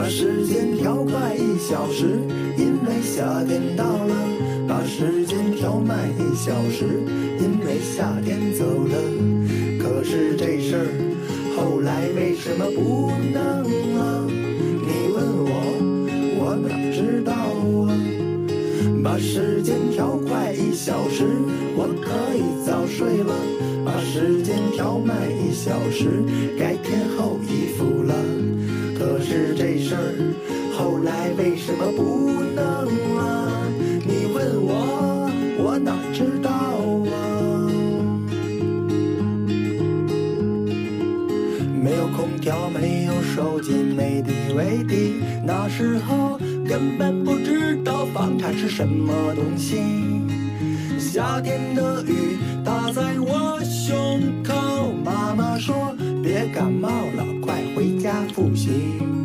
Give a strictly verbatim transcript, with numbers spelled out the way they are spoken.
时间调快一小时，因为夏天到了；把时间调慢一小时，因为夏天走了。可是这事儿后来为什么不能啊？你问我，我哪知道啊？把时间调快一小时，我可以早睡了；把时间调慢一小时，该添厚衣服了。可是这事儿后来为什么不能啊？你问我，我哪知道啊？没有空调，没有手机，没地为地，那时候根本不知道房产是什么东西。夏天的雨打在我胸口，妈妈说别感冒了，快回家复习。